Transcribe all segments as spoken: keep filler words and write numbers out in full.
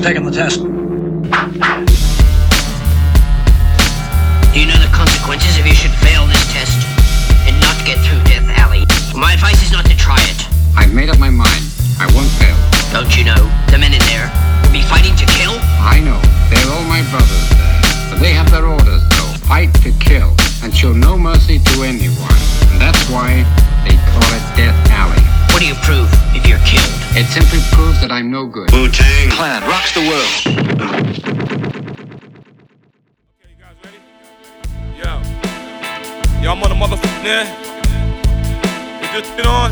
taking the test. Do you know the consequences if you should fail this test and not get through Death Alley? My advice is not to try it. I've made up my mind. I won't fail. Don't you know, the men in there will be fighting to kill? I know. They're all my brothers there. But they have their orders, though. Fight to kill and show no mercy to anyone. And that's why they call it Death Alley. What do you prove if you're killed? It simply proves that I'm no good. Wu-Tang Clan rocks the world. Okay, you guys ready? Yo. Yo, I'm on the motherfucking there. Is this shit on?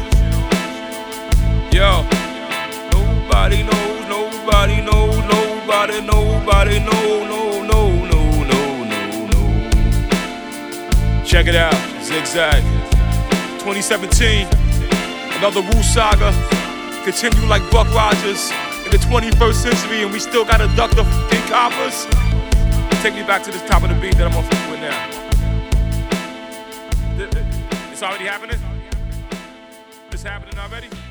Yo. Nobody knows, nobody knows, nobody, nobody, no, no, no, no, no, no, no. Check it out, Zigzag. twenty seventeen, another Wu saga. Continue like Buck Rogers in the twenty-first century, and we still gotta duck the f***ing coppers. Take me back to the top of the beat that I'm on f*** with now. It's already happening? It's happening already?